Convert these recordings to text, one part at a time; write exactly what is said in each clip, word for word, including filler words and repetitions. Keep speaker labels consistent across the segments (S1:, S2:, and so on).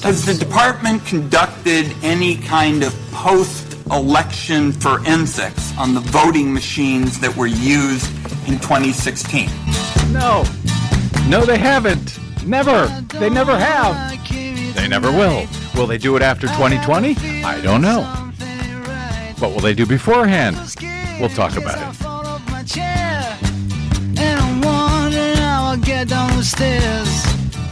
S1: Has the department conducted any kind of post-election forensics on the voting machines that were used in twenty sixteen?
S2: No. No, they haven't. Never. They never have. They never will. Will they do it after twenty twenty? I don't know. What will they do beforehand? We'll talk about it.
S3: And I'm wondering how I'll get down the stairs.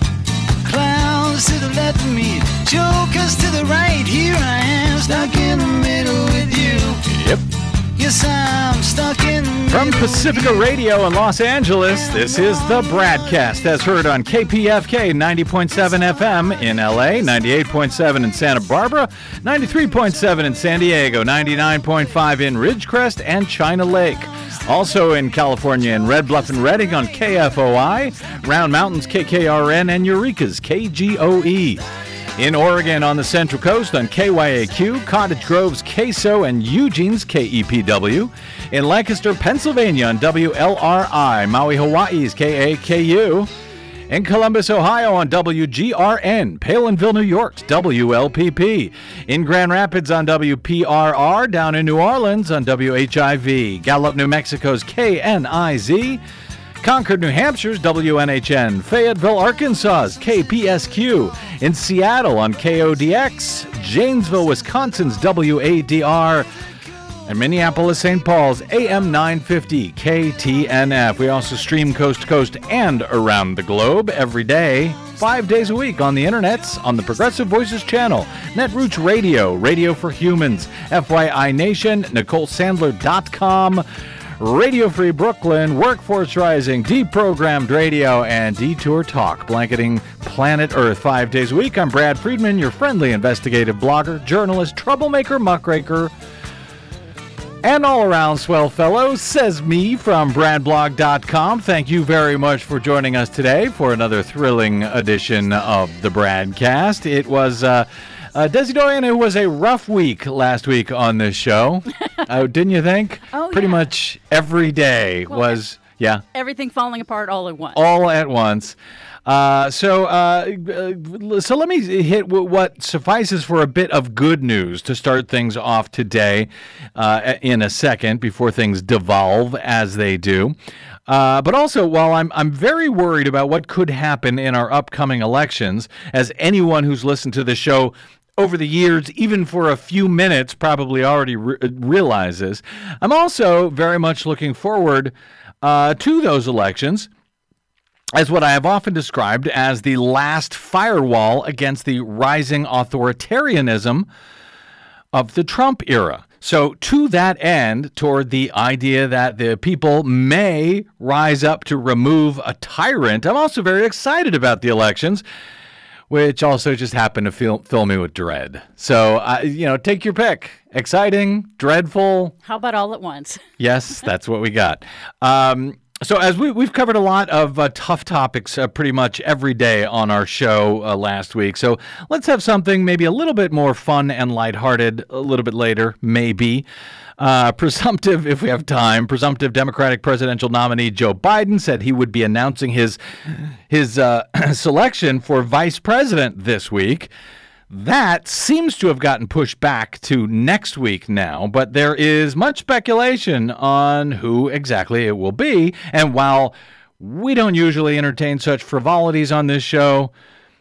S3: Clowns to the left of me, jokers to the right. Here I am, stuck in the middle with you.
S2: Yep.
S3: Yes, I'm stuck in the middle.
S2: From Pacifica Radio in Los Angeles, this is the Bradcast, as heard on K P F K ninety point seven F M in L A, ninety-eight point seven in Santa Barbara, ninety-three point seven in San Diego, ninety-nine point five in Ridgecrest and China Lake. Also in California in Red Bluff and Redding on K F O I, Round Mountains K K R N, and Eureka's K G O E. In Oregon on the Central Coast on K Y A Q, Cottage Grove's K S O, and Eugene's K E P W. In Lancaster, Pennsylvania on W L R I, Maui, Hawaii's K A K U. In Columbus, Ohio on W G R N, Palinville, New York's W L P P. In Grand Rapids on W P R R, down in New Orleans on W H I V. Gallup, New Mexico's K N I Z. Concord, New Hampshire's W N H N. Fayetteville, Arkansas's K P S Q. In Seattle on K O D X. Janesville, Wisconsin's W A D R. And Minneapolis, Saint Paul's A M nine fifty K T N F. We also stream coast to coast and around the globe every day, five days a week on the internets, on the Progressive Voices channel, Netroots Radio, Radio for Humans, F Y I Nation, Nicole Sandler dot com, Radio Free Brooklyn, Workforce Rising, Deprogrammed Radio, and Detour Talk, blanketing planet Earth five days a week. I'm Brad Friedman, your friendly investigative blogger, journalist, troublemaker, muckraker, and all-around swell fellow, says me from brad blog dot com. Thank you very much for joining us today for another thrilling edition of the Bradcast. It was, uh, uh, Desi Doyen, it was a rough week last week on this show. uh, didn't you think?
S4: Oh,
S2: Pretty
S4: yeah.
S2: much every day
S4: well,
S2: was, yeah.
S4: Everything falling apart all at once.
S2: All at once. Uh, so, uh, so let me hit w- what suffices for a bit of good news to start things off today, uh, in a second before things devolve as they do. Uh, but also, while I'm I'm very worried about what could happen in our upcoming elections, as anyone who's listened to the show over the years, even for a few minutes, probably already re- realizes, I'm also very much looking forward uh, to those elections as what I have often described as the last firewall against the rising authoritarianism of the Trump era. So to that end, toward the idea that the people may rise up to remove a tyrant, I'm also very excited about the elections, which also just happen to fill, fill me with dread. So, uh, you know, take your pick. Exciting, dreadful.
S4: How about all at once?
S2: Yes, that's what we got. Um, So as we, we've covered a lot of uh, tough topics uh, pretty much every day on our show uh, last week. So let's have something maybe a little bit more fun and lighthearted a little bit later, maybe. Uh, presumptive, if we have time, presumptive Democratic presidential nominee Joe Biden said he would be announcing his, his uh, selection for vice president this week. That seems to have gotten pushed back to next week now, but there is much speculation on who exactly it will be. And while we don't usually entertain such frivolities on this show,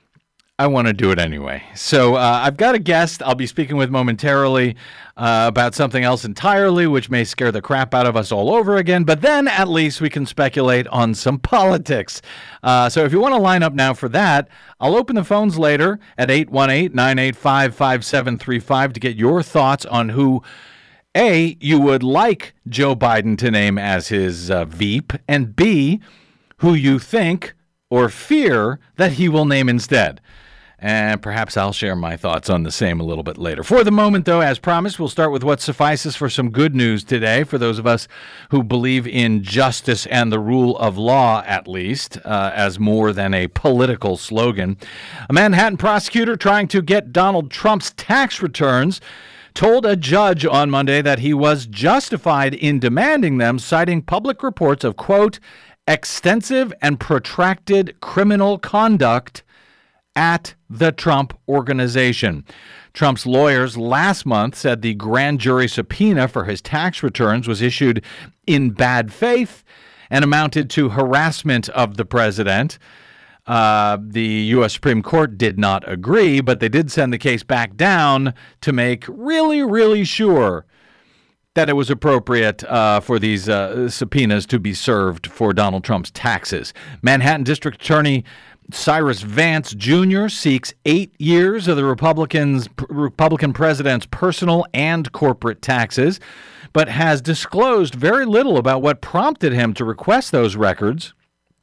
S2: I want to do it anyway. So uh, I've got a guest I'll be speaking with momentarily uh, about something else entirely, which may scare the crap out of us all over again. But then at least we can speculate on some politics. Uh, so if you want to line up now for that, I'll open the phones later at eight one eight, nine eight five, five seven three five to get your thoughts on who, A, you would like Joe Biden to name as his uh, Veep, and B, who you think or fear that he will name instead. And perhaps I'll share my thoughts on the same a little bit later. For the moment, though, as promised, we'll start with what suffices for some good news today, for those of us who believe in justice and the rule of law, at least, uh, as more than a political slogan. A Manhattan prosecutor trying to get Donald Trump's tax returns told a judge on Monday that he was justified in demanding them, citing public reports of, quote, extensive and protracted criminal conduct at the Trump Organization. Trump's lawyers last month said the grand jury subpoena for his tax returns was issued in bad faith and amounted to harassment of the president. Uh, the U S Supreme Court did not agree, but they did send the case back down to make really, really sure that it was appropriate uh, for these uh, subpoenas to be served for Donald Trump's taxes. Manhattan District Attorney Cyrus Vance Junior seeks eight years of the Republicans, Republican president's personal and corporate taxes, but has disclosed very little about what prompted him to request those records,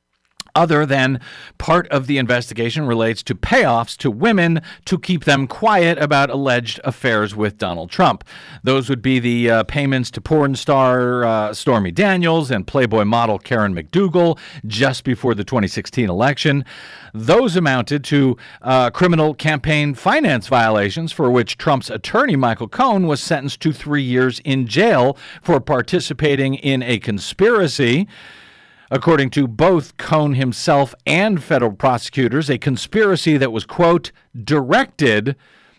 S2: other than part of the investigation relates to payoffs to women to keep them quiet about alleged affairs with Donald Trump. Those would be the uh, payments to porn star uh, Stormy Daniels and Playboy model Karen McDougal just before the twenty sixteen election. Those amounted to uh, criminal campaign finance violations for which Trump's attorney, Michael Cohen, was sentenced to three years in jail for participating in a conspiracy. According to both Cohen himself and federal prosecutors, a conspiracy that was, quote, directed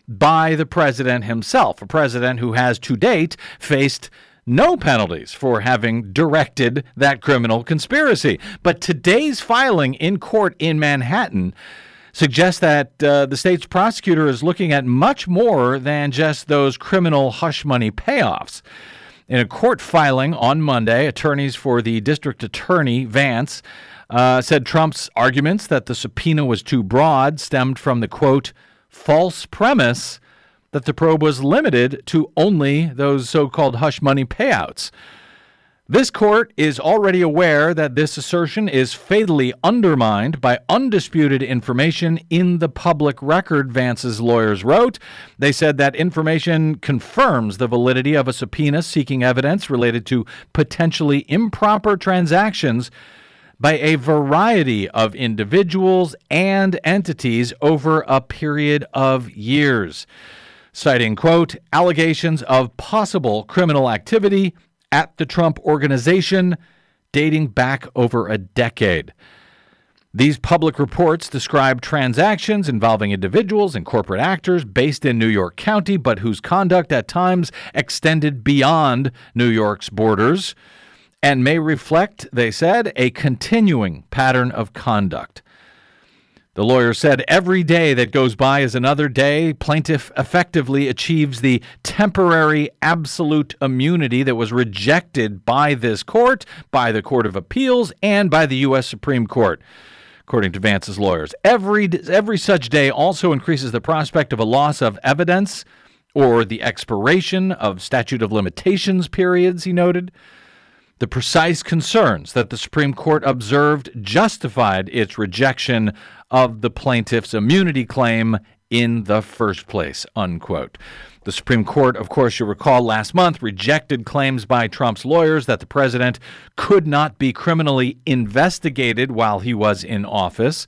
S2: by the president himself, a president who has to date faced no penalties for having directed that criminal conspiracy. But today's filing in court in Manhattan suggests that uh, the state's prosecutor is looking at much more than just those criminal hush money payoffs. In a court filing on Monday, attorneys for the district attorney, Vance, uh, said Trump's arguments that the subpoena was too broad stemmed from the, quote, false premise that the probe was limited to only those so-called hush money payouts. This court is already aware that this assertion is fatally undermined by undisputed information in the public record, Vance's lawyers wrote. They said that information confirms the validity of a subpoena seeking evidence related to potentially improper transactions by a variety of individuals and entities over a period of years, citing, quote, allegations of possible criminal activity at the Trump Organization dating back over a decade. These public reports describe transactions involving individuals and corporate actors based in New York County, but whose conduct at times extended beyond New York's borders and may reflect, they said, a continuing pattern of conduct. The lawyer said every day that goes by is another day. Plaintiff effectively achieves the temporary absolute immunity that was rejected by this court, by the Court of Appeals, and by the U S Supreme Court, according to Vance's lawyers. Every, every such day also increases the prospect of a loss of evidence or the expiration of statute of limitations periods, he noted. The precise concerns that the Supreme Court observed justified its rejection of the plaintiff's immunity claim in the first place, unquote. The Supreme Court, of course, you'll recall last month, rejected claims by Trump's lawyers that the president could not be criminally investigated while he was in office.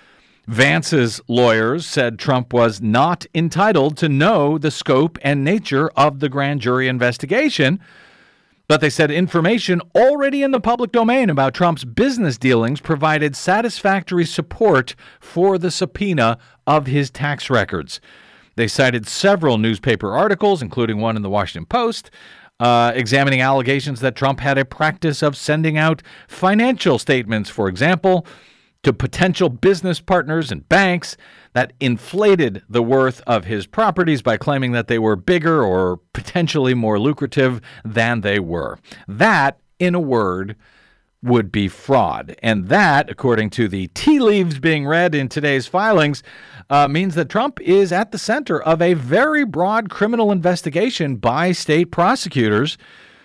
S2: Vance's lawyers said Trump was not entitled to know the scope and nature of the grand jury investigation. But they said information already in the public domain about Trump's business dealings provided satisfactory support for the subpoena of his tax records. They cited several newspaper articles, including one in the Washington Post, uh, examining allegations that Trump had a practice of sending out financial statements, for example, to potential business partners and banks that inflated the worth of his properties by claiming that they were bigger or potentially more lucrative than they were. That, in a word, would be fraud. And that, according to the tea leaves being read in today's filings, uh, means that Trump is at the center of a very broad criminal investigation by state prosecutors.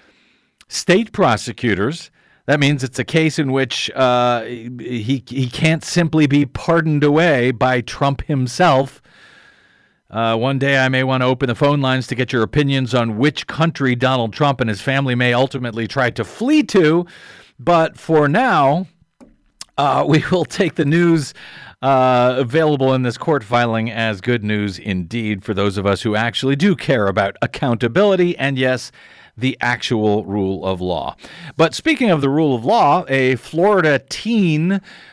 S2: State prosecutors. That means it's a case in which uh, he he can't simply be pardoned away by Trump himself. Uh, one day I may want to open the phone lines to get your opinions on which country Donald Trump and his family may ultimately try to flee to. But for now, uh, we will take the news uh, available in this court filing as good news indeed for those of us who actually do care about accountability and, yes, the actual rule of law. But speaking of the rule of law, a Florida teen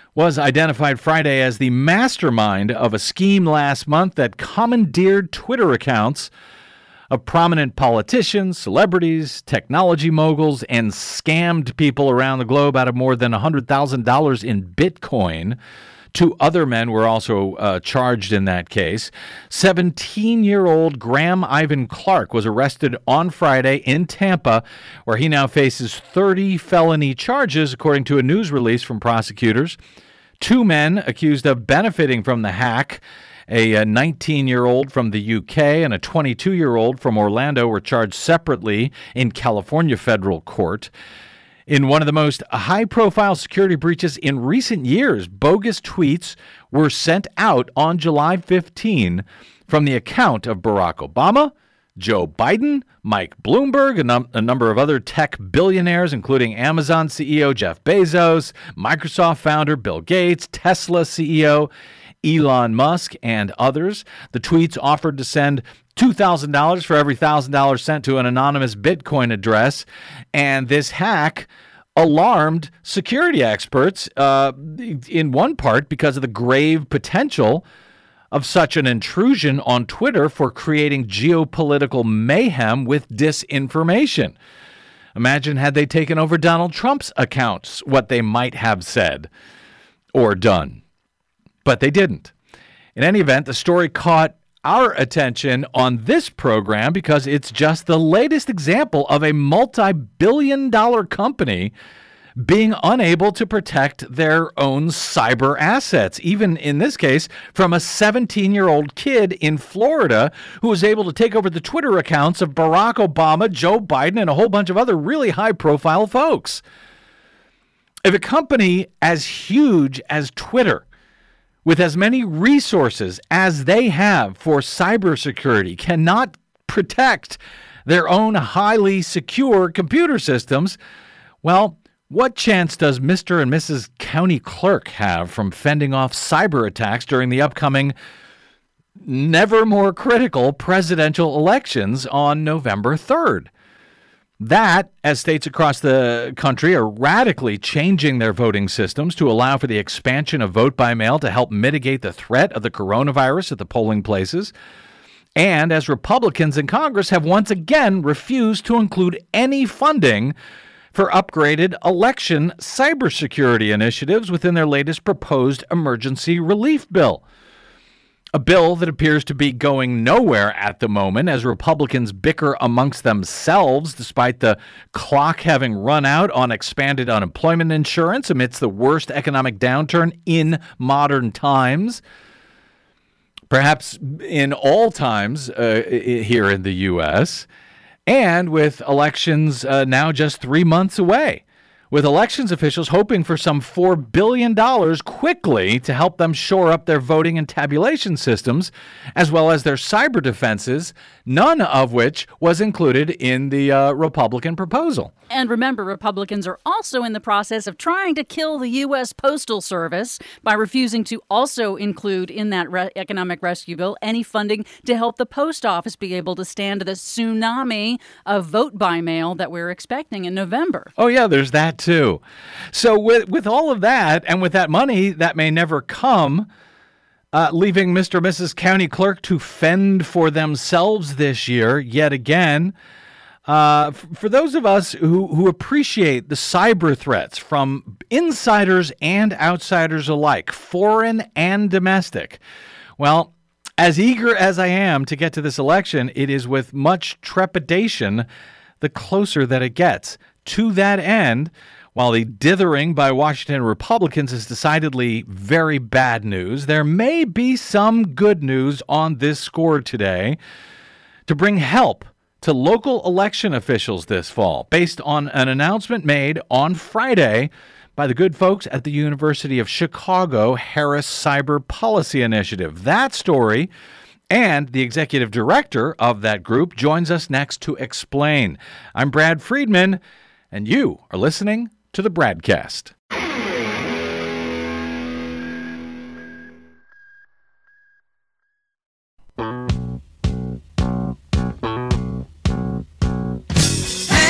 S2: was identified Friday as the mastermind of a scheme last month that commandeered Twitter accounts of prominent politicians, celebrities, technology moguls, and scammed people around the globe out of more than one hundred thousand dollars in Bitcoin. Two other men were also uh, charged in that case. seventeen-year-old Graham Ivan Clark was arrested on Friday in Tampa, where he now faces thirty felony charges, according to a news release from prosecutors. Two men accused of benefiting from the hack, a nineteen-year-old from the U K and a twenty-two-year-old from Orlando, were charged separately in California federal court. In one of the most high-profile security breaches in recent years, bogus tweets were sent out on July fifteenth from the account of Barack Obama, Joe Biden, Mike Bloomberg, a, num- a number of other tech billionaires, including Amazon C E O Jeff Bezos, Microsoft founder Bill Gates, Tesla C E O Elon Musk, and others. The tweets offered to send two thousand dollars for every one thousand dollars sent to an anonymous Bitcoin address. And this hack alarmed security experts, uh, in one part because of the grave potential of such an intrusion on Twitter for creating geopolitical mayhem with disinformation. Imagine had they taken over Donald Trump's accounts, what they might have said or done. But they didn't. In any event, the story caught our attention on this program because it's just the latest example of a multi-billion dollar company being unable to protect their own cyber assets, even in this case from a seventeen-year-old kid in Florida who was able to take over the Twitter accounts of Barack Obama, Joe Biden, and a whole bunch of other really high-profile folks. If a company as huge as Twitter, with as many resources as they have for cybersecurity, cannot protect their own highly secure computer systems, well, what chance does Mister and Missus County Clerk have from fending off cyber attacks during the upcoming, never more critical presidential elections on November third? That, as states across the country are radically changing their voting systems to allow for the expansion of vote by mail to help mitigate the threat of the coronavirus at the polling places, and as Republicans in Congress have once again refused to include any funding for upgraded election cybersecurity initiatives within their latest proposed emergency relief bill. A bill that appears to be going nowhere at the moment as Republicans bicker amongst themselves despite the clock having run out on expanded unemployment insurance amidst the worst economic downturn in modern times, perhaps in all times uh, here in the U S, and with elections uh, now just three months away, with elections officials hoping for some four billion dollars quickly to help them shore up their voting and tabulation systems, as well as their cyber defenses, none of which was included in the uh, Republican proposal.
S4: And remember, Republicans are also in the process of trying to kill the U S. Postal Service by refusing to also include in that re- economic rescue bill any funding to help the post office be able to stand the tsunami of vote by mail that we're expecting in November.
S2: Oh, yeah, there's that, too. So with, with all of that, and with that money that may never come, uh, leaving Mister and Missus County Clerk to fend for themselves this year, yet again, Uh, for those of us who, who appreciate the cyber threats from insiders and outsiders alike, foreign and domestic, well, as eager as I am to get to this election, it is with much trepidation the closer that it gets. To that end, while the dithering by Washington Republicans is decidedly very bad news, there may be some good news on this score today to bring help to local election officials this fall, based on an announcement made on Friday by the good folks at the University of Chicago Harris Cyber Policy Initiative. That story and the executive director of that group joins us next to explain. I'm Brad Friedman, and you are listening to the Bradcast.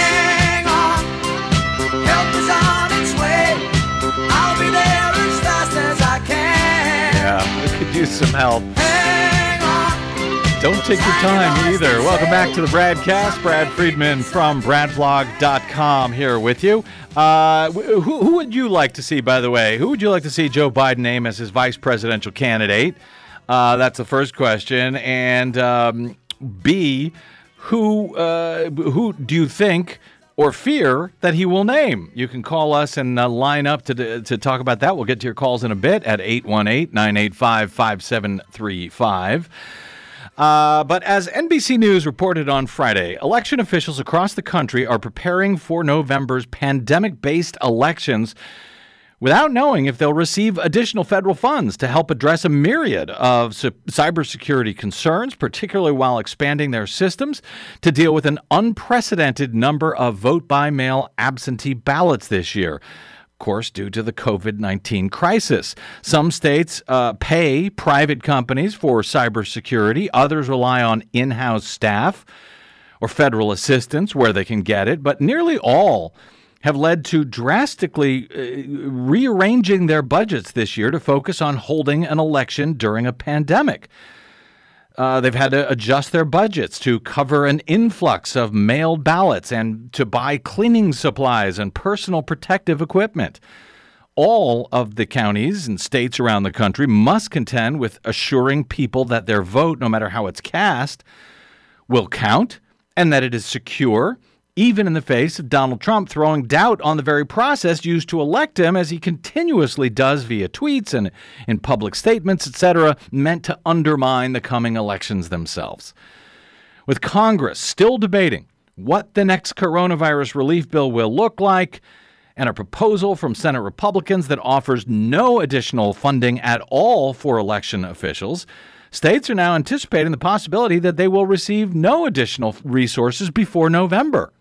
S3: Hang on, help is on its way. I'll be there as fast
S2: could use some help. Don't take your time either. Welcome back to the Bradcast. Brad Friedman from brad blog dot com here with you. Uh, who, who would you like to see, by the way? Who would you like to see Joe Biden name as his vice presidential candidate? Uh, that's the first question. And um, B, who uh, who do you think or fear that he will name? You can call us and uh, line up to to talk about that. We'll get to your calls in a bit at eight one eight, nine eight five, five seven three five. Uh, but as N B C News reported on Friday, election officials across the country are preparing for November's pandemic-based elections without knowing if they'll receive additional federal funds to help address a myriad of cybersecurity concerns, particularly while expanding their systems to deal with an unprecedented number of vote-by-mail absentee ballots this year. Of course, due to the covid nineteen crisis. Some states uh, pay private companies for cybersecurity. Others rely on in-house staff or federal assistance where they can get it. But nearly all have led to drastically uh, rearranging their budgets this year to focus on holding an election during a pandemic. Uh, they've had to adjust their budgets to cover an influx of mailed ballots and to buy cleaning supplies and personal protective equipment. All of the counties and states around the country must contend with assuring people that their vote, no matter how it's cast, will count and that it is secure, even in the face of Donald Trump throwing doubt on the very process used to elect him, as he continuously does via tweets and in public statements, et cetera, meant to undermine the coming elections themselves. With Congress still debating what the next coronavirus relief bill will look like, and a proposal from Senate Republicans that offers no additional funding at all for election officials, states are now anticipating the possibility that they will receive no additional resources before November.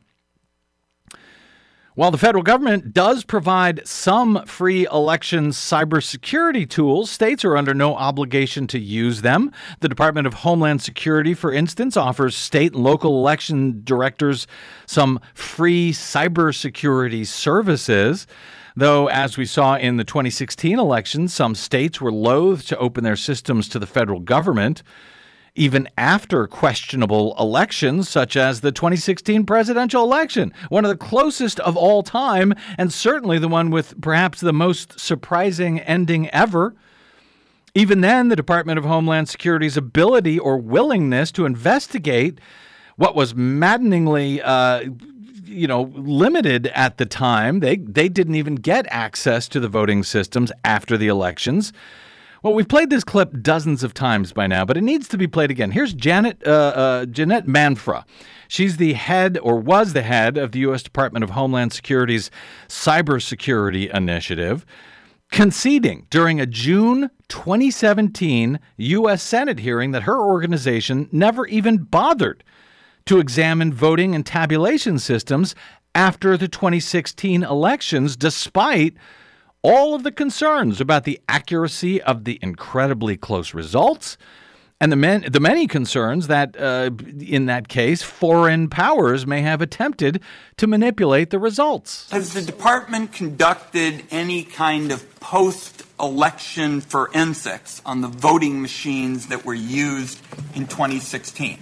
S2: While the federal government does provide some free election cybersecurity tools, states are under no obligation to use them. The Department of Homeland Security, for instance, offers state and local election directors some free cybersecurity services. Though, as we saw in the twenty sixteen election, some states were loath to open their systems to the federal government, even after questionable elections, such as the twenty sixteen presidential election, one of the closest of all time, and certainly the one with perhaps the most surprising ending ever. Even then, the Department of Homeland Security's ability or willingness to investigate what was maddeningly, uh, you know, limited at the time, they, they didn't even get access to the voting systems after the elections. Well, we've played this clip dozens of times by now, but it needs to be played again. Here's Janet uh, uh, Jeanette Manfra. She's the head, or was the head, of the U S Department of Homeland Security's Cybersecurity Initiative, conceding during a June twenty seventeen U S Senate hearing that her organization never even bothered to examine voting and tabulation systems after the twenty sixteen elections, despite all of the concerns about the accuracy of the incredibly close results and the, man, the many concerns that, uh, in that case, foreign powers may have attempted to manipulate the results.
S1: Has the department conducted any kind of post-election forensics on the voting machines that were used in twenty sixteen?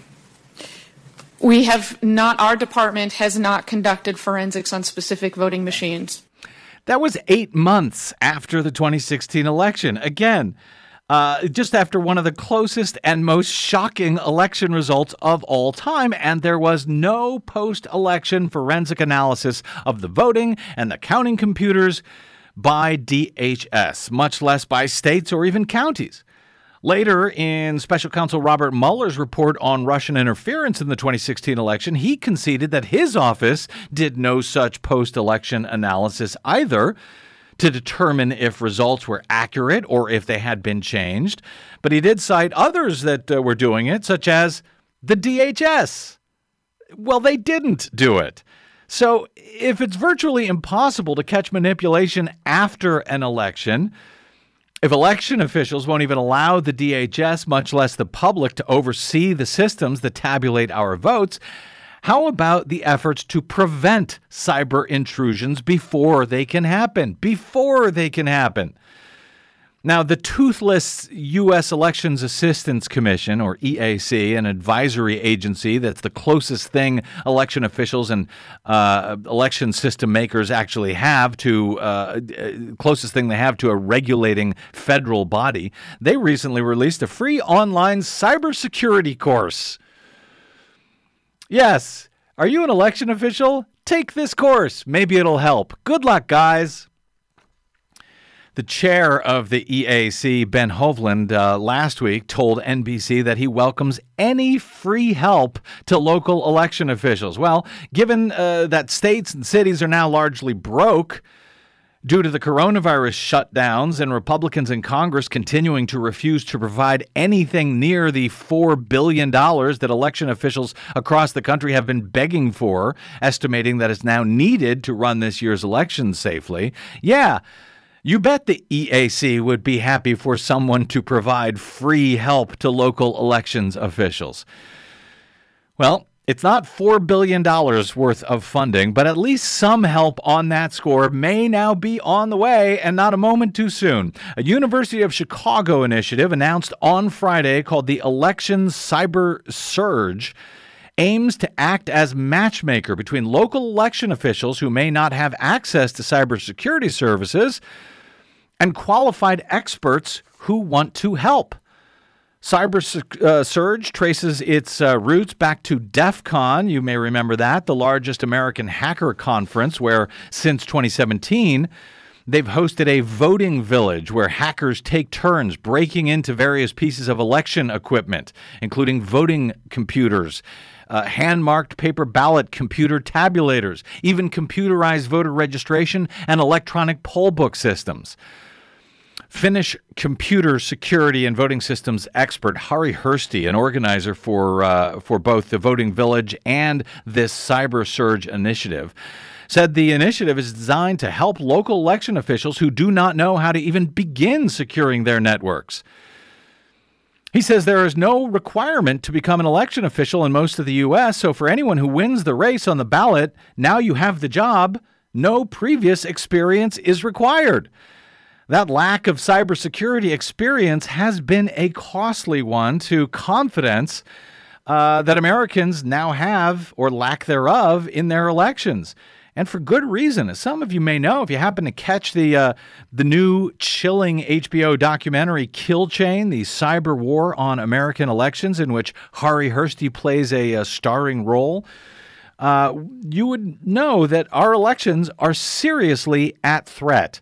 S5: We have not, our department has not conducted forensics on specific voting machines.
S2: That was eight months after the twenty sixteen election. Again, uh, just after one of the closest and most shocking election results of all time. And there was no post-election forensic analysis of the voting and the counting computers by D H S, much less by states or even counties. Later, in Special Counsel Robert Mueller's report on Russian interference in the twenty sixteen election, he conceded that his office did no such post-election analysis either to determine if results were accurate or if they had been changed. But he did cite others that uh, were doing it, such as the D H S. Well, they didn't do it. So if it's virtually impossible to catch manipulation after an election, if election officials won't even allow the D H S, much less the public, to oversee the systems that tabulate our votes, how about the efforts to prevent cyber intrusions before they can happen? Before they can happen. Now, the Toothless U S Elections Assistance Commission, or E A C, an advisory agency that's the closest thing election officials and uh, election system makers actually have to, uh, closest thing they have to a regulating federal body, they recently released a free online cybersecurity course. Yes, are you an election official? Take this course. Maybe it'll help. Good luck, guys. The chair of the E A C, Ben Hovland, uh, last week told N B C that he welcomes any free help to local election officials. Well, given uh, that states and cities are now largely broke due to the coronavirus shutdowns and Republicans in Congress continuing to refuse to provide anything near the four billion dollars that election officials across the country have been begging for, estimating that is now needed to run this year's elections safely. Yeah. You bet the E A C would be happy for someone to provide free help to local elections officials. Well, it's not four billion dollars worth of funding, but at least some help on that score may now be on the way, and not a moment too soon. A University of Chicago initiative announced on Friday called the Election Cyber Surge aims to act as matchmaker between local election officials who may not have access to cybersecurity services and qualified experts who want to help. Cyber uh, Surge traces its uh, roots back to DEF CON. You may remember that, the largest American hacker conference where, since twenty seventeen, they've hosted a voting village where hackers take turns breaking into various pieces of election equipment, including voting computers, Uh, hand-marked paper ballot computer tabulators, even computerized voter registration and electronic poll book systems. Finnish computer security and voting systems expert Harri Hursti, an organizer for uh, for both the Voting Village and this Cyber Surge initiative, said the initiative is designed to help local election officials who do not know how to even begin securing their networks. He says there is no requirement to become an election official in most of the U S, so for anyone who wins the race on the ballot, now you have the job. No previous experience is required. That lack of cybersecurity experience has been a costly one to confidence uh, that Americans now have, or lack thereof, in their elections. And for good reason. As some of you may know, if you happen to catch the uh, the new chilling H B O documentary Kill Chain, the cyber war on American elections, in which Harri Hursti plays a, a starring role, uh, you would know that our elections are seriously at threat.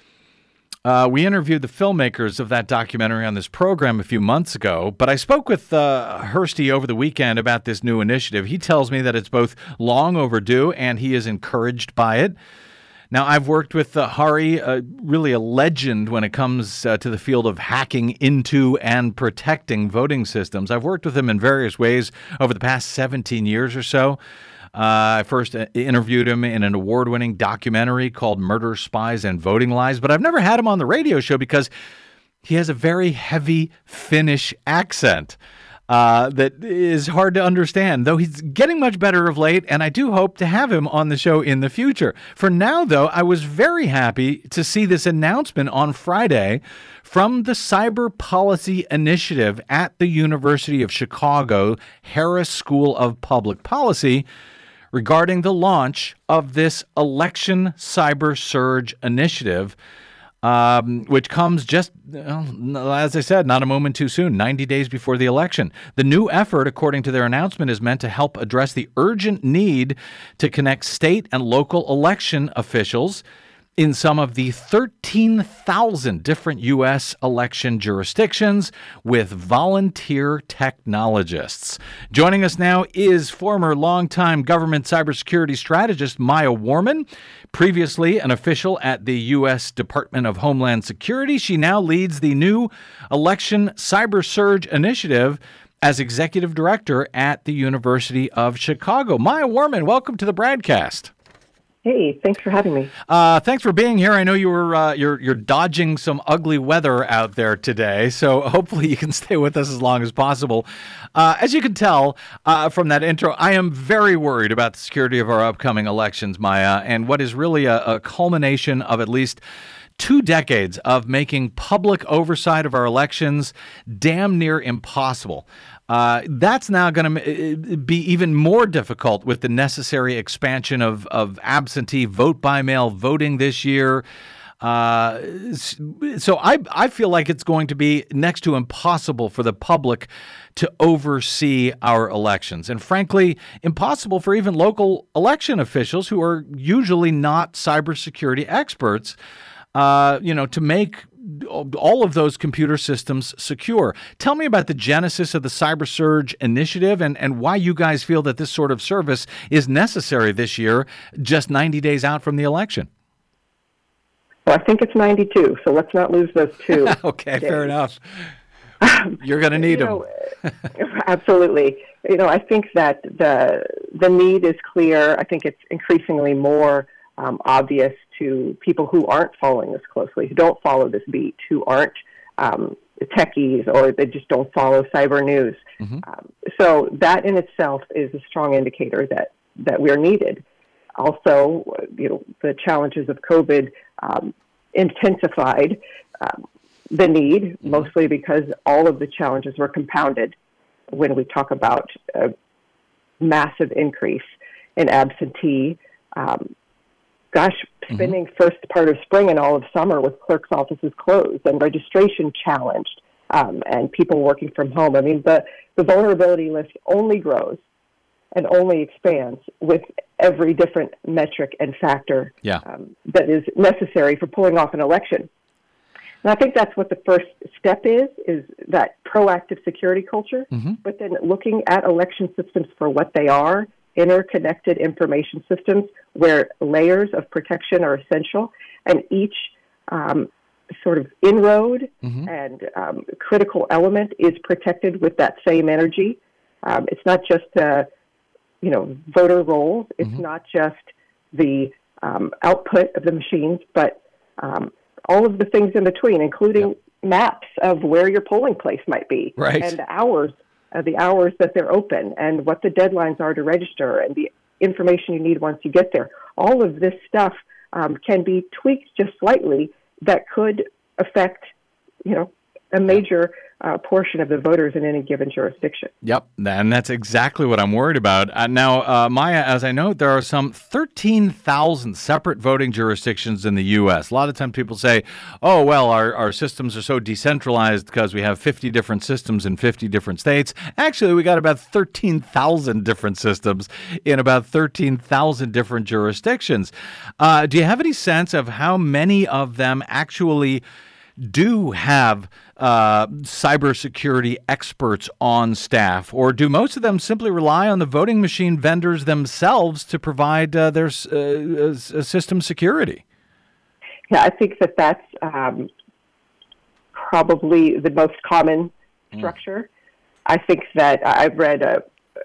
S2: Uh, we interviewed the filmmakers of that documentary on this program a few months ago, but I spoke with uh, Hursti over the weekend about this new initiative. He tells me that it's both long overdue and he is encouraged by it. Now, I've worked with uh, Harri, uh, really a legend when it comes uh, to the field of hacking into and protecting voting systems. I've worked with him in various ways over the past seventeen years or so. Uh, I first interviewed him in an award-winning documentary called Murder, Spies, and Voting Lies, but I've never had him on the radio show because he has a very heavy Finnish accent uh, that is hard to understand, though he's getting much better of late, and I do hope to have him on the show in the future. For now, though, I was very happy to see this announcement on Friday from the Cyber Policy Initiative at the University of Chicago Harris School of Public Policy, regarding the launch of this Election Cyber Surge initiative, um, which comes just, well, as I said, not a moment too soon, ninety days before the election. The new effort, according to their announcement, is meant to help address the urgent need to connect state and local election officials in some of the thirteen thousand different U S election jurisdictions with volunteer technologists. Joining us now is former longtime government cybersecurity strategist Maya Warman, previously an official at the U S Department of Homeland Security. She now leads the new Election Cyber Surge Initiative as executive director at the University of Chicago. Maya Warman, welcome to the broadcast.
S6: Hey, thanks for having me.
S2: Uh, thanks for being here. I know you were uh, you're you're dodging some ugly weather out there today, so hopefully you can stay with us as long as possible. Uh, as you can tell uh, from that intro, I am very worried about the security of our upcoming elections, Maya, and what is really a, a culmination of at least two decades of making public oversight of our elections damn near impossible. Uh, that's now going to be even more difficult with the necessary expansion of, of absentee vote-by-mail voting this year. Uh, so I I feel like it's going to be next to impossible for the public to oversee our elections. And frankly, impossible for even local election officials who are usually not cybersecurity experts, uh, you know, to make all of those computer systems secure. Tell me about the genesis of the CyberSurge initiative and, and why you guys feel that this sort of service is necessary this year, just ninety days out from the election.
S6: Well, I think it's ninety-two, so let's not lose those two.
S2: Okay, days. Fair enough. You're going to need you know, them.
S6: Absolutely. You know, I think that the the need is clear. I think it's increasingly more um, obvious to people who aren't following this closely, who don't follow this beat, who aren't um, techies, or they just don't follow cyber news. Mm-hmm. Um, so that in itself is a strong indicator that, that we're needed. Also, you know, the challenges of COVID um, intensified um, the need, mostly because all of the challenges were compounded when we talk about a massive increase in absentee. Um, gosh, spending mm-hmm. first part of spring and all of summer with clerk's offices closed and registration challenged um, and people working from home. I mean, the, the vulnerability list only grows and only expands with every different metric and factor
S2: yeah.
S6: um, that is necessary for pulling off an election. And I think that's what the first step is, is that proactive security culture, mm-hmm. but then looking at election systems for what they are, interconnected information systems where layers of protection are essential, and each um, sort of inroad mm-hmm. and um, critical element is protected with that same energy. Um, it's not just uh, you know, voter rolls. It's mm-hmm. not just the um, output of the machines, but um, all of the things in between, including yep. maps of where your polling place might be,
S2: right.
S6: and the hours, uh, the hours that they're open, and what the deadlines are to register, and the information you need once you get there. All of this stuff um, can be tweaked just slightly that could affect, you know, a major uh, portion of the voters in any given jurisdiction.
S2: Yep, and that's exactly what I'm worried about. Uh, now, uh, Maya, as I know, there are some thirteen thousand separate voting jurisdictions in the U S. A lot of times people say, oh, well, our, our systems are so decentralized because we have fifty different systems in fifty different states. Actually, we got about thirteen thousand different systems in about thirteen thousand different jurisdictions. Uh, do you have any sense of how many of them actually do have uh, cybersecurity experts on staff, or do most of them simply rely on the voting machine vendors themselves to provide uh, their uh, system security?
S6: Yeah, I think that that's um, probably the most common structure. Mm. I think that I've read a,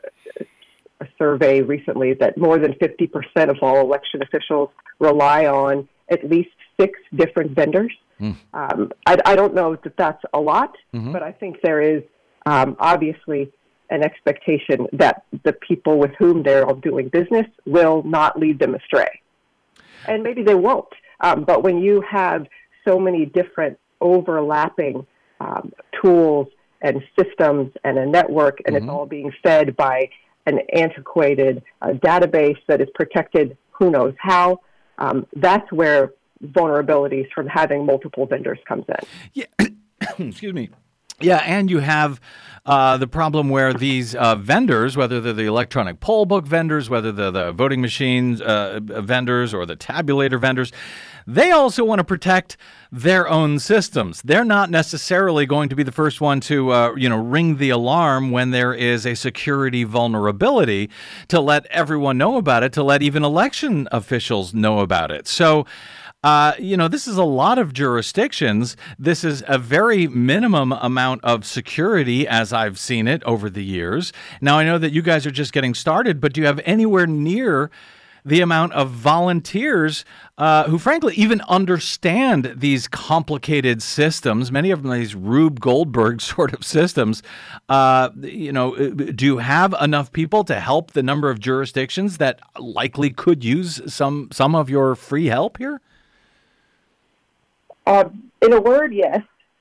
S6: a survey recently that more than fifty percent of all election officials rely on at least six different vendors. Mm. Um, I, I don't know that that's a lot, mm-hmm. but I think there is um, obviously an expectation that the people with whom they're all doing business will not lead them astray. And maybe they won't. Um, but when you have so many different overlapping um, tools and systems and a network, and mm-hmm. it's all being fed by an antiquated uh, database that is protected who knows how, um, that's where vulnerabilities from having multiple vendors comes in.
S2: Yeah, excuse me. Yeah, and you have uh, the problem where these uh, vendors, whether they're the electronic poll book vendors, whether they're the voting machines uh, vendors or the tabulator vendors, they also want to protect their own systems. They're not necessarily going to be the first one to, uh, you know, ring the alarm when there is a security vulnerability, to let everyone know about it, to let even election officials know about it. So, Uh, you know, this is a lot of jurisdictions. This is a very minimum amount of security as I've seen it over the years. Now, I know that you guys are just getting started, but do you have anywhere near the amount of volunteers uh, who, frankly, even understand these complicated systems, many of them these Rube Goldberg sort of systems? Uh, you know, do you have enough people to help the number of jurisdictions that likely could use some some of your free help here?
S6: Uh, in a word, yes.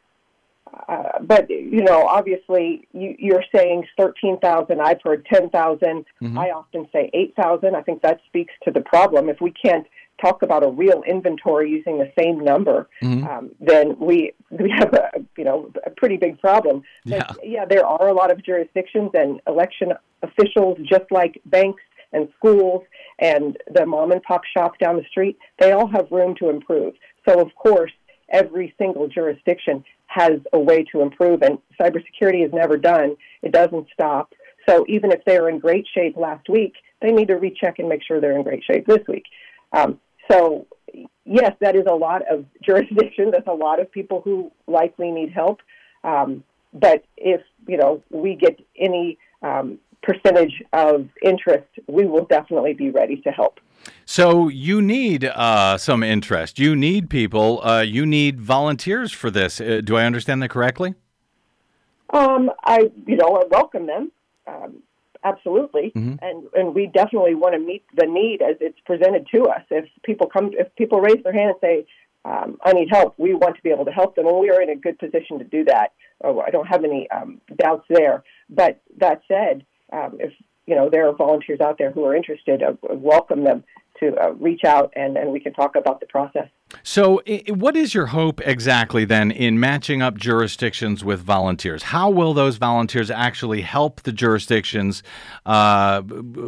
S6: Uh, but, you know, obviously you, you're saying thirteen thousand. I've heard ten thousand. Mm-hmm. I often say eight thousand. I think that speaks to the problem. If we can't talk about a real inventory using the same number, mm-hmm. um, then we we have a, you know, a pretty big problem.
S2: Yeah.
S6: But, yeah, there are a lot of jurisdictions and election officials, just like banks and schools and the mom and pop shop down the street, they all have room to improve. So, of course, every single jurisdiction has a way to improve, and cybersecurity is never done. It doesn't stop. So even if they were in great shape last week, they need to recheck and make sure they're in great shape this week. Um, so, yes, that is a lot of jurisdictions. That's a lot of people who likely need help. Um, but if, you know, we get any um, percentage of interest, we will definitely be ready to help.
S2: So you need uh, some interest. You need people. Uh, you need volunteers for this. Uh, do I understand that correctly?
S6: Um, I, you know, I welcome them. Um, absolutely. Mm-hmm. And, and we definitely want to meet the need as it's presented to us. If people come, if people raise their hand and say, um, I need help, we want to be able to help them. And we are in a good position to do that. Oh, I don't have any um, doubts there. But that said, um, if, you know, there are volunteers out there who are interested, I welcome them to uh, reach out and, and we can talk about the process.
S2: So I- what is your hope exactly then in matching up jurisdictions with volunteers? How will those volunteers actually help the jurisdictions uh,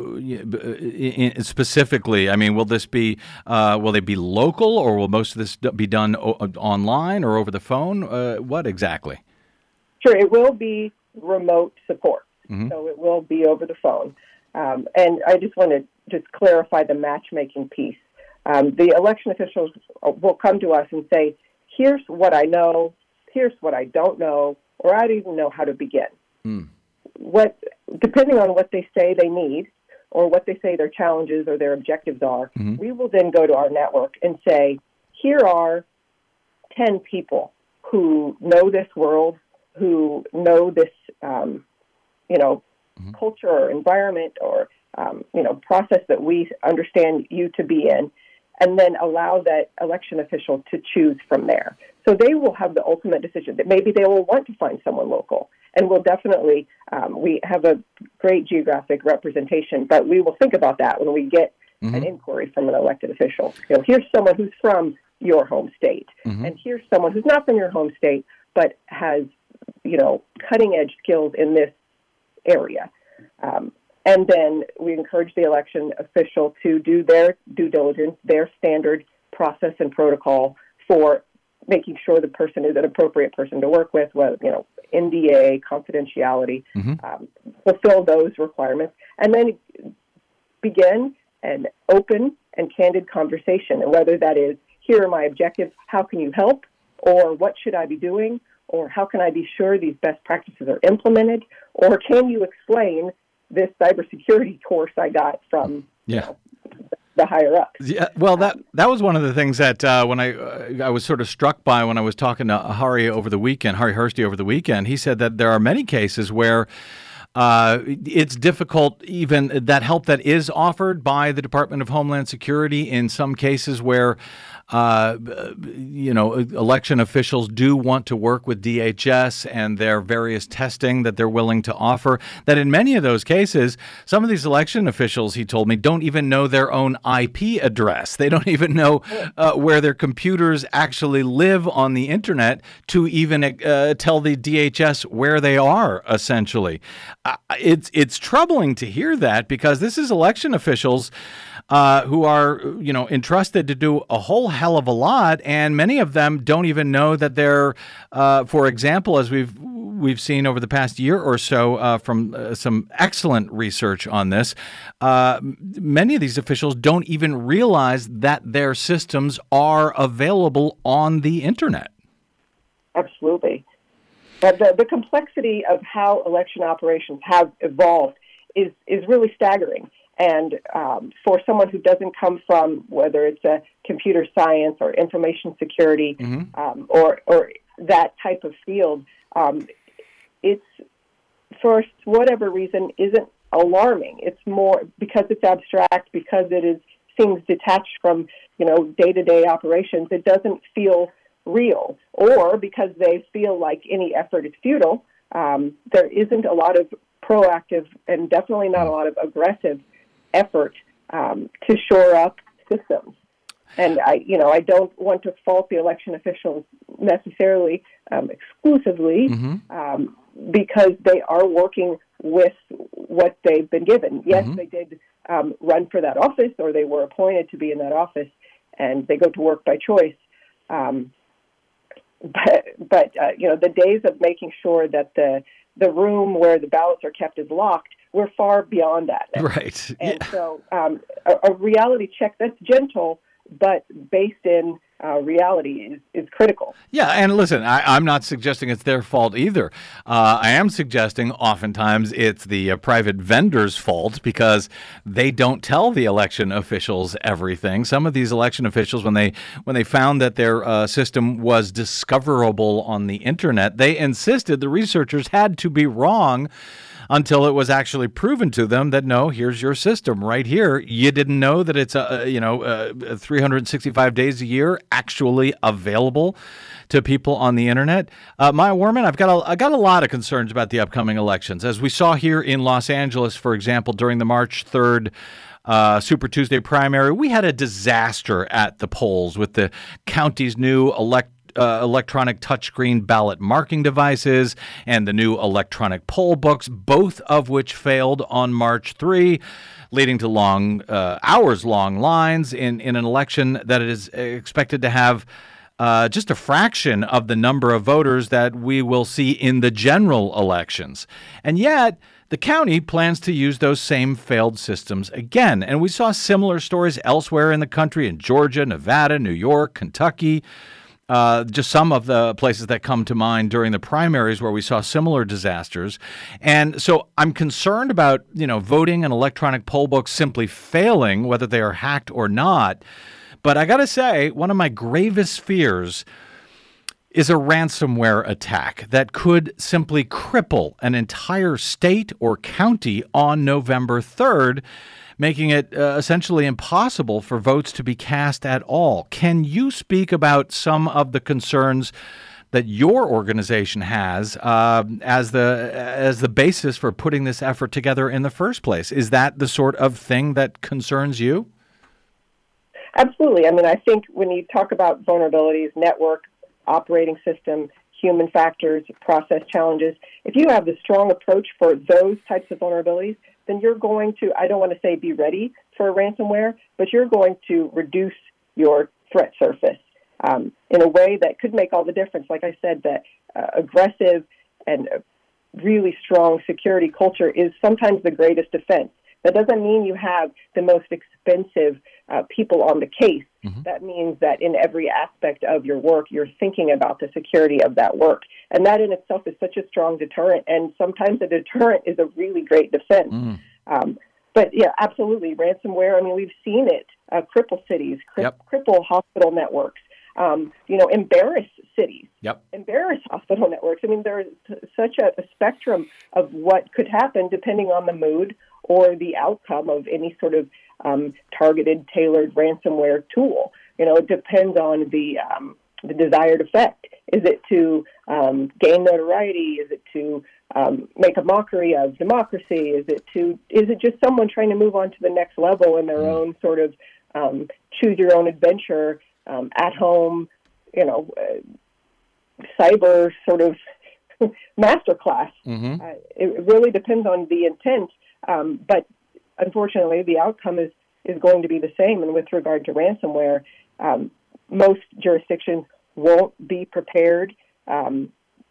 S2: in, specifically? I mean, will this be, uh, will they be local, or will most of this be done o- online or over the phone? Uh, what exactly?
S6: Sure, it will be remote support. Mm-hmm. So it will be over the phone. Um, and I just want to just clarify the matchmaking piece. Um, the election officials will come to us and say, here's what I know, here's what I don't know, or I don't even know how to begin. Mm. What, depending on what they say they need, or what they say their challenges or their objectives are, mm-hmm. we will then go to our network and say, here are ten people who know this world, who know this um, you know, mm-hmm. culture or environment or, um, you know, process that we understand you to be in, and then allow that election official to choose from there. So they will have the ultimate decision that maybe they will want to find someone local. And we'll definitely, um, we have a great geographic representation, but we will think about that when we get mm-hmm. an inquiry from an elected official. You know, here's someone who's from your home state, mm-hmm. and here's someone who's not from your home state, but has, you know, cutting-edge skills in this area. Um, and then we encourage the election official to do their due diligence, their standard process and protocol for making sure the person is an appropriate person to work with, whether, you know, N D A, confidentiality, mm-hmm. um, fulfill those requirements, and then begin an open and candid conversation. And whether that is, here are my objectives, how can you help, or what should I be doing, or how can I be sure these best practices are implemented, or can you explain this cybersecurity course I got from
S2: yeah.
S6: you know, the higher ups?
S2: Yeah, well, that that was one of the things that uh, when I uh, I was sort of struck by when I was talking to Hari over the weekend, Hari Hursty over the weekend. He said that there are many cases where Uh, it's difficult, even that help that is offered by the Department of Homeland Security in some cases where, uh, you know, election officials do want to work with D H S and their various testing that they're willing to offer, that in many of those cases, some of these election officials, he told me, don't even know their own I P address. They don't even know uh, where their computers actually live on the internet to even uh, tell the D H S where they are, essentially. Uh, it's it's troubling to hear that, because this is election officials uh, who are, you know, entrusted to do a whole hell of a lot, and many of them don't even know that they're, uh, for example, as we've we've seen over the past year or so uh, from uh, some excellent research on this, uh, many of these officials don't even realize that their systems are available on the internet.
S6: Absolutely. But the, the complexity of how election operations have evolved is, is really staggering. And um, for someone who doesn't come from, whether it's a computer science or information security mm-hmm. um, or, or that type of field, um, it's, for whatever reason, isn't alarming. It's more because it's abstract, because it is seems detached from, you know, day-to-day operations. It doesn't feel real, or because they feel like any effort is futile. Um, there isn't a lot of proactive and definitely not a lot of aggressive effort um, to shore up systems. And I, you know, I don't want to fault the election officials necessarily um, exclusively mm-hmm. um, because they are working with what they've been given. Yes, mm-hmm. they did um, run for that office, or they were appointed to be in that office, and they go to work by choice. Um, but, but uh, you know, the days of making sure that the the room where the ballots are kept is locked, we're far beyond that now.
S2: Right.
S6: And
S2: yeah.
S6: so um, a, a reality check that's gentle, but based in uh, reality is, is critical.
S2: Yeah, and listen, I, I'm not suggesting it's their fault either. Uh, I am suggesting oftentimes it's the uh, private vendor's fault because they don't tell the election officials everything. Some of these election officials, when they when they found that their uh, system was discoverable on the internet, they insisted the researchers had to be wrong until it was actually proven to them that, no, here's your system right here. You didn't know that it's, uh, you know, uh, three hundred sixty-five days a year actually available to people on the internet. Uh, Maya Warman, I've got a, I got a lot of concerns about the upcoming elections. As we saw here in Los Angeles, for example, during the March third Uh, Super Tuesday primary, we had a disaster at the polls with the county's new elect Uh, electronic touchscreen ballot marking devices and the new electronic poll books, both of which failed on March third, leading to long, uh, hours-long lines in, in an election that is expected to have uh, just a fraction of the number of voters that we will see in the general elections. And yet, the county plans to use those same failed systems again. And we saw similar stories elsewhere in the country, in Georgia, Nevada, New York, Kentucky. Uh, just some of the places that come to mind during the primaries where we saw similar disasters. And so I'm concerned about, you know, voting and electronic poll books simply failing, whether they are hacked or not. But I got to say, one of my gravest fears is a ransomware attack that could simply cripple an entire state or county on November third, making it uh, essentially impossible for votes to be cast at all. Can you speak about some of the concerns that your organization has uh, as the as the basis for putting this effort together in the first place? Is that the sort of thing that concerns you?
S6: Absolutely. I mean, I think when you talk about vulnerabilities, network, operating system, human factors, process challenges, if you have the strong approach for those types of vulnerabilities, then you're going to, I don't want to say be ready for a ransomware, but you're going to reduce your threat surface um, in a way that could make all the difference. Like I said, that uh, aggressive and really strong security culture is sometimes the greatest defense. That doesn't mean you have the most expensive uh, people on the case. Mm-hmm. That means that in every aspect of your work, you're thinking about the security of that work. And that in itself is such a strong deterrent. And sometimes a deterrent is a really great defense. Mm. Um, but yeah, absolutely. Ransomware, I mean, we've seen it uh, cripple cities, cri- yep. cripple hospital networks, um, you know, embarrass cities,
S2: yep.
S6: embarrass hospital networks. I mean, there's such a, a spectrum of what could happen depending on the mood or the outcome of any sort of um, targeted, tailored ransomware tool. You know, it depends on the um, the desired effect. Is it to um, gain notoriety? Is it to um, make a mockery of democracy? Is it to is it just someone trying to move on to the next level in their mm. own sort of um, choose your own adventure, um, at home, you know, uh, cyber sort of masterclass? Mm-hmm. Uh, it really depends on the intent. Um, but unfortunately, the outcome is, is going to be the same. And with regard to ransomware, um, most jurisdictions won't be prepared um,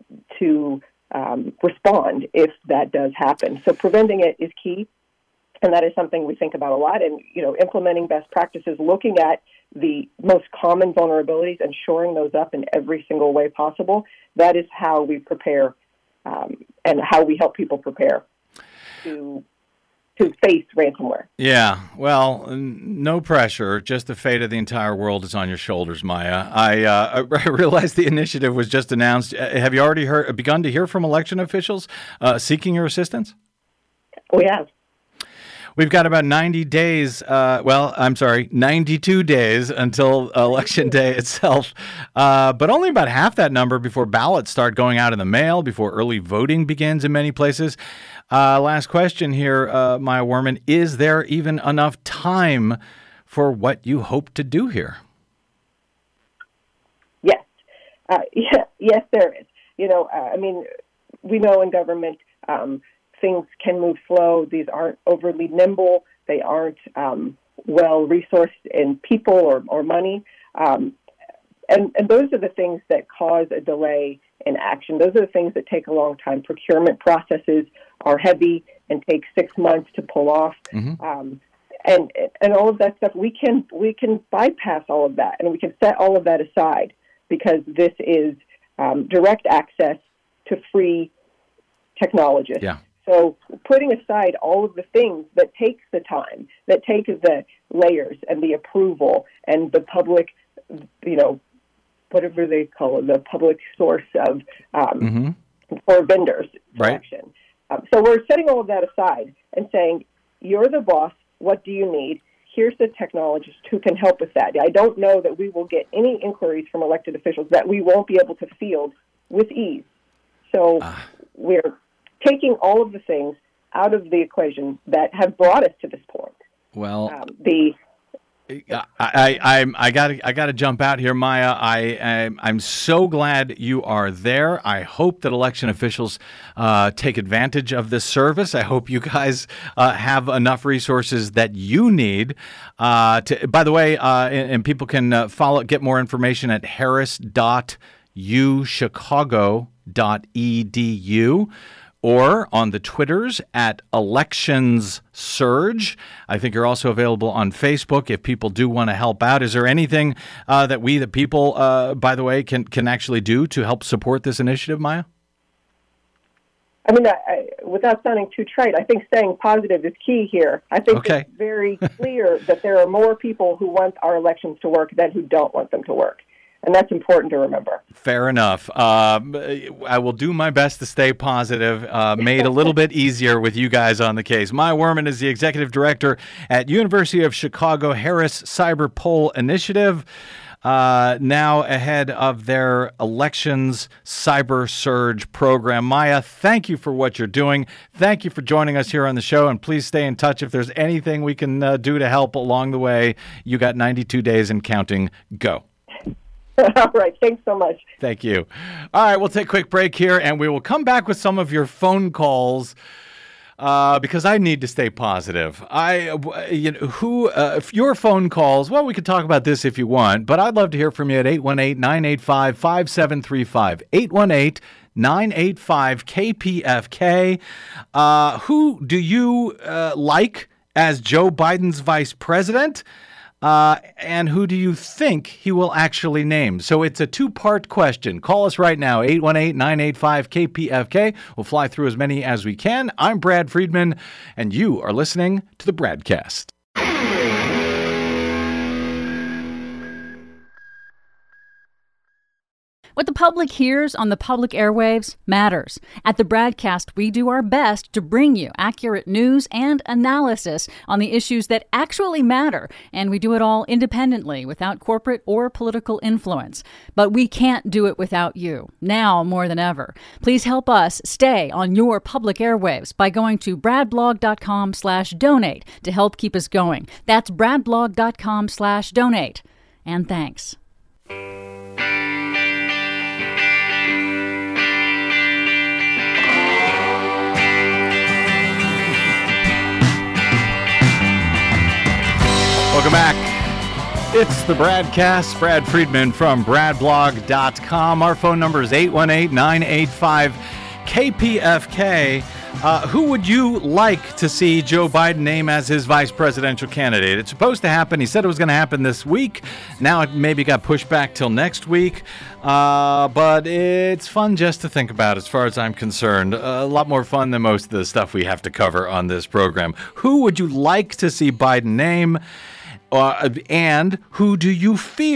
S6: to um, respond if that does happen. So preventing it is key, and that is something we think about a lot. And, you know, implementing best practices, looking at the most common vulnerabilities and shoring those up in every single way possible, that is how we prepare um, and how we help people prepare to to face ransomware.
S2: Yeah, well, no pressure. Just the fate of the entire world is on your shoulders, Maya. I, uh, I realized the initiative was just announced. Have you already heard, begun to hear from election officials uh, seeking your assistance?
S6: We have.
S2: We've got about ninety days, uh, well, I'm sorry, ninety-two days until Election Day itself, uh, but only about half that number before ballots start going out in the mail, before early voting begins in many places. Uh, last question here, uh, Maya Werman. Is there even enough time for what you hope to do here?
S6: Yes. Uh, yeah, yes, there is. You know, uh, I mean, we know in government um, things can move slow. These aren't overly nimble. They aren't um, well-resourced in people or, or money. Um, and, and those are the things that cause a delay in action. Those are the things that take a long time. Procurement processes are heavy and take six months to pull off. Mm-hmm. Um, and and all of that stuff, we can we can bypass all of that, and we can set all of that aside because this is um, direct access to free technologists.
S2: Yeah.
S6: So putting aside all of the things that takes the time, that take the layers and the approval and the public, you know, whatever they call it, the public source of um, mm-hmm. for vendors selection. Right. Um, so we're setting all of that aside and saying, you're the boss. What do you need? Here's the technologist who can help with that. I don't know that we will get any inquiries from elected officials that we won't be able to field with ease. So uh. we're taking all of the things out of the equation that have brought us to this point.
S2: Well,
S6: um, the
S2: I I I, I got I got to jump out here, Maya. I I'm, I'm so glad you are there. I hope that election officials uh, take advantage of this service. I hope you guys uh, have enough resources that you need. Uh, to by the way, uh, and, and people can uh, follow get more information at harris dot u chicago dot e d u. Or on the Twitters at Elections Surge. I think you're also available on Facebook if people do want to help out. Is there anything uh, that we, the people, uh, by the way, can, can actually do to help support this initiative, Maya?
S6: I mean, I, I, without sounding too trite, I think staying positive is key here. I think
S2: okay.
S6: It's very clear that there are more people who want our elections to work than who don't want them to work. And that's important to remember.
S2: Fair enough. Uh, I will do my best to stay positive. Uh, made a little bit easier with you guys on the case. Maya Werman is the executive director at University of Chicago Harris Cyber Poll Initiative. Uh, now ahead of their Elections Cyber Surge program. Maya, thank you for what you're doing. Thank you for joining us here on the show. And please stay in touch if there's anything we can uh, do to help along the way. You got ninety-two days and counting. Go.
S6: All right. Thanks so much.
S2: Thank you. All right. We'll take a quick break here, and we will come back with some of your phone calls uh, because I need to stay positive. I, you know, who, uh, your phone calls, well, we could talk about this if you want, but I'd love to hear from you at eight one eight, nine eight five, five seven three five. eight one eight, nine eight five, K P F K. Uh, who do you uh, like as Joe Biden's vice president? Uh, and who do you think he will actually name? So it's a two-part question. Call us right now, eight one eight, nine eight five, K P F K. We'll fly through as many as we can. I'm Brad Friedman, and you are listening to the Bradcast.
S4: What the public hears on the public airwaves matters. At the Bradcast, we do our best to bring you accurate news and analysis on the issues that actually matter, and we do it all independently, without corporate or political influence. But we can't do it without you, now more than ever. Please help us stay on your public airwaves by going to bradblog.com slash donate to help keep us going. That's bradblog.com slash donate. And thanks.
S2: Welcome back. It's the Bradcast. Brad Friedman from bradblog dot com. Our phone number is eight one eight, nine eight five, K P F K. Uh, who would you like to see Joe Biden name as his vice presidential candidate? It's supposed to happen. He said it was going to happen this week. Now it maybe got pushed back till next week. Uh, but it's fun just to think about as far as I'm concerned. Uh, a lot more fun than most of the stuff we have to cover on this program. Who would you like to see Biden name? Uh, and who do you fear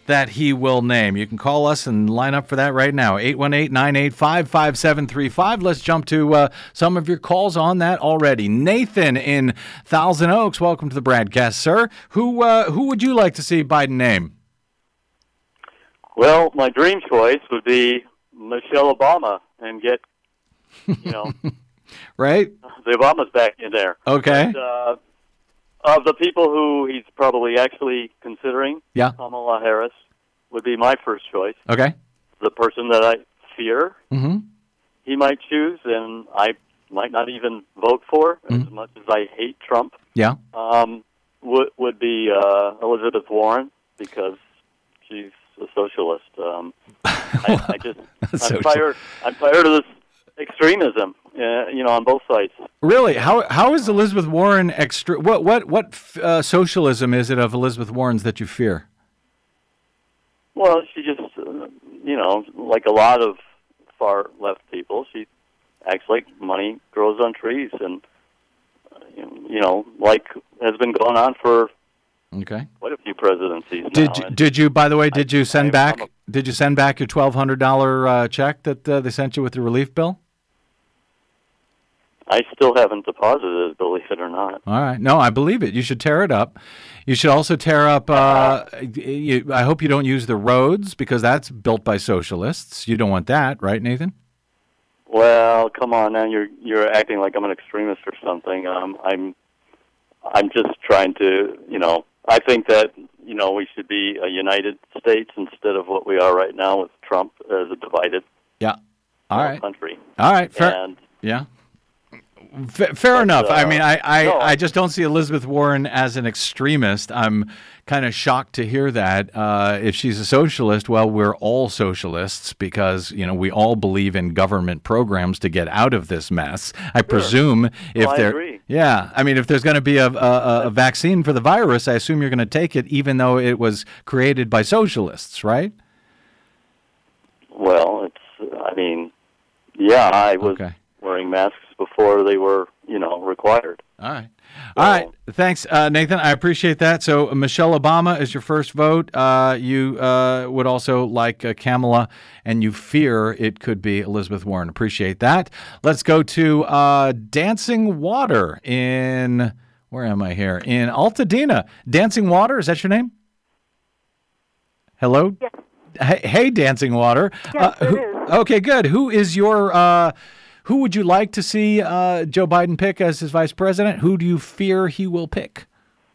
S2: that he will name. You can call us and line up for that right now, eight one eight, nine eight five, five seven three five. Let's jump to uh, some of your calls on that already. Nathan in Thousand Oaks, welcome to the broadcast, sir. Who uh, who would you like to see Biden name?
S7: Well, my dream choice would be Michelle Obama and get, you know,
S2: right?
S7: The Obamas back in there.
S2: Okay.
S7: But, uh, of the people who he's probably actually considering,
S2: yeah.
S7: Kamala Harris would be my first choice.
S2: Okay.
S7: The person that I fear
S2: mm-hmm.
S7: he might choose, and I might not even vote for, mm-hmm. as much as I hate Trump.
S2: Yeah.
S7: Um, would would be uh, Elizabeth Warren, because she's a socialist. Um, I, I just I'm
S2: Social.
S7: tired. I'm tired of this extremism, uh, you know, on both sides.
S2: Really? How how is Elizabeth Warren extra? What what what uh, socialism is it of Elizabeth Warren's that you fear?
S7: Well, she just, uh, you know, like a lot of far left people, she acts like money grows on trees, and uh, you know, like has been going on for
S2: okay
S7: quite a few presidencies.
S2: Did
S7: now.
S2: you, did you? By the way, did
S7: I,
S2: you send
S7: I,
S2: back?
S7: a,
S2: did you send back your twelve hundred dollar uh, check that uh, they sent you with the relief bill?
S7: I still haven't deposited it, believe it or not.
S2: All right. No, I believe it. You should tear it up. You should also tear up, uh, you, I hope you don't use the roads, because that's built by socialists. You don't want that, right, Nathan?
S7: Well, come on now. You're you're acting like I'm an extremist or something. Um, I'm I'm just trying to, you know, I think that, you know, we should be a united states instead of what we are right now with Trump as a divided
S2: yeah. All right.
S7: country.
S2: All right. Fair.
S7: And,
S2: yeah. F- fair
S7: but,
S2: enough.
S7: Uh,
S2: I mean, I, I,
S7: no.
S2: I just don't see Elizabeth Warren as an extremist. I'm kind of shocked to hear that. Uh, if she's a socialist, well, we're all socialists because, you know, we all believe in government programs to get out of this mess. I sure. presume if
S7: well,
S2: there,
S7: I agree.
S2: yeah, I mean, if there's going to be a, a, a vaccine for the virus, I assume you're going to take it, even though it was created by socialists, right?
S7: Well, it's, I mean, yeah, I was
S2: okay.
S7: wearing masks before they were, you know, required.
S2: All right.
S7: So,
S2: All right. Thanks, uh, Nathan. I appreciate that. So Michelle Obama is your first vote. Uh, you uh, would also like uh, Kamala, and you fear it could be Elizabeth Warren. Appreciate that. Let's go to uh, Dancing Water in, where am I here? In Altadena. Dancing Water, is that your name? Hello?
S8: Yes.
S2: Hey, hey Dancing Water.
S8: Yes,
S2: uh, who,
S8: it is.
S2: Okay, good. Who is your... Uh, Who would you like to see uh, Joe Biden pick as his vice president? Who do you fear he will pick?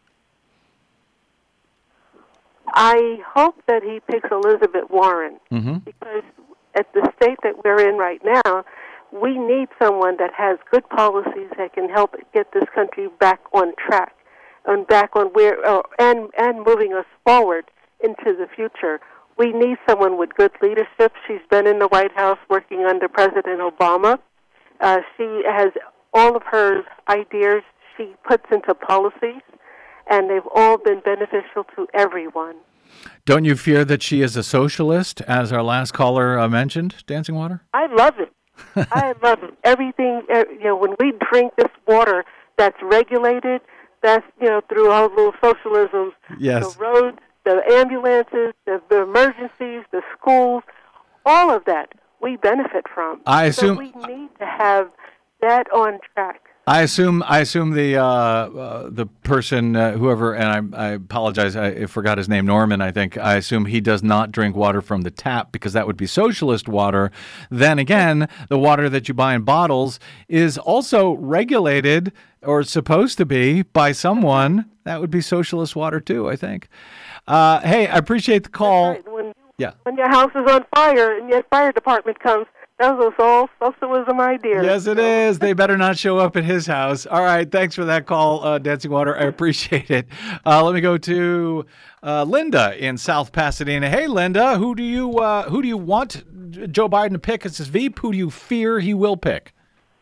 S8: I hope that he picks Elizabeth Warren,
S2: mm-hmm.
S8: because at the state that we're in right now, we need someone that has good policies that can help get this country back on track and back on where uh, and and moving us forward into the future. We need someone with good leadership. She's been in the White House working under President Obama. Uh, she has all of her ideas she puts into policies, and they've all been beneficial to everyone.
S2: Don't you fear that she is a socialist, as our last caller uh, mentioned, Dancing Water?
S8: I love it. I love it. Everything, uh, you know, when we drink this water that's regulated, that's, you know, through all those socialisms,
S2: yes.
S8: the roads, the ambulances, the, the emergencies, the schools, all of that we benefit from.
S2: I assume
S8: so we need to have that on track.
S2: I assume I assume the uh, uh, the person, uh, whoever, and I, I apologize, I forgot his name, Norman, I think. I assume he does not drink water from the tap because that would be socialist water. Then again, the water that you buy in bottles is also regulated, or supposed to be, by someone. That would be socialist water too, I think. Uh, hey, I appreciate the call.
S8: That's right. When,
S2: yeah.
S8: when your house is on fire and your fire department comes, that was all socialism ideas.
S2: Yes, it is. They better not show up at his house. All right. Thanks for that call, uh, Dancing Water. I appreciate it. Uh, let me go to uh, Linda in South Pasadena. Hey, Linda, who do you uh, who do you want Joe Biden to pick as his V P? Who do you fear he will pick?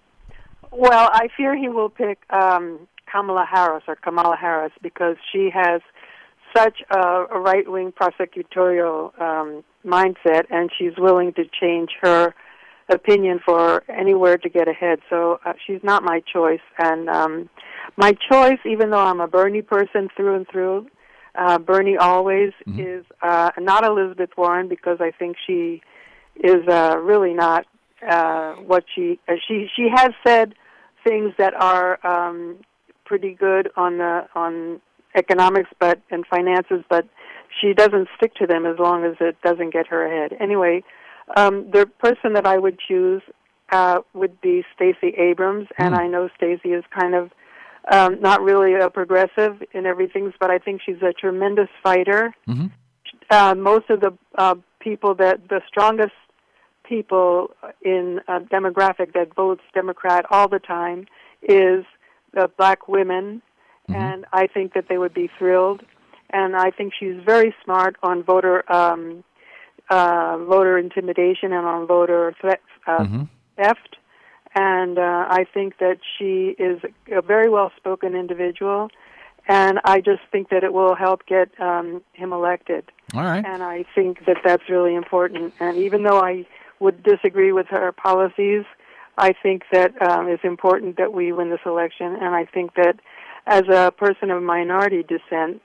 S9: Well, I fear he will pick um, Kamala Harris or Kamala Harris because she has such a, a right-wing prosecutorial um, mindset, and she's willing to change her opinion for anywhere to get ahead. So uh, she's not my choice. And um, my choice, even though I'm a Bernie person through and through, Uh, Bernie always
S2: Mm-hmm.
S9: is uh, not Elizabeth Warren, because I think she is uh, really not uh, what she uh, she she has said things that are um, pretty good on the on economics, but and finances, but she doesn't stick to them as long as it doesn't get her ahead. Anyway, um, the person that I would choose uh, would be Stacey Abrams, and
S2: Mm.
S9: I know Stacey is kind of um, not really a progressive in everything, but I think she's a tremendous fighter.
S2: Mm-hmm.
S9: Uh, most of the uh, people that the strongest people in a demographic that votes Democrat all the time is the black women,
S2: Mm-hmm.
S9: and I think that they would be thrilled. And I think she's very smart on voter um, uh, voter intimidation and on voter threat, uh,
S2: Mm-hmm.
S9: theft. And uh, I think that she is a very well-spoken individual, and I just think that it will help get um, him elected.
S2: All right.
S9: And I think that that's really important. And even though I would disagree with her policies, I think that um, it's important that we win this election. And I think that as a person of minority descent,